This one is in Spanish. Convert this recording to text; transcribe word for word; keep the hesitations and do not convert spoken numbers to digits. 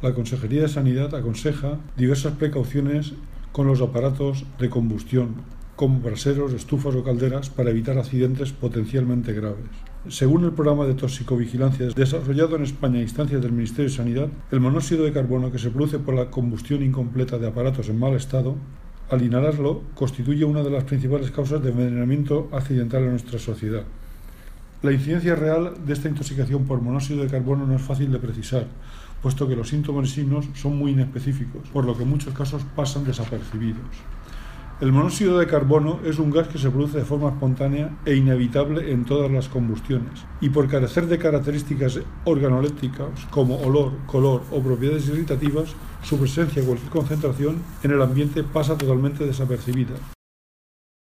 La Consejería de Sanidad aconseja diversas precauciones con los aparatos de combustión, como braseros, estufas o calderas, para evitar accidentes potencialmente graves. Según el programa de toxicovigilancia desarrollado en España a instancias del Ministerio de Sanidad, el monóxido de carbono que se produce por la combustión incompleta de aparatos en mal estado, al inhalarlo, constituye una de las principales causas de envenenamiento accidental en nuestra sociedad. La incidencia real de esta intoxicación por monóxido de carbono no es fácil de precisar, puesto que los síntomas y signos son muy inespecíficos, por lo que en muchos casos pasan desapercibidos. El monóxido de carbono es un gas que se produce de forma espontánea e inevitable en todas las combustiones, y por carecer de características organolépticas como olor, color o propiedades irritativas, su presencia o cualquier concentración en el ambiente pasa totalmente desapercibida.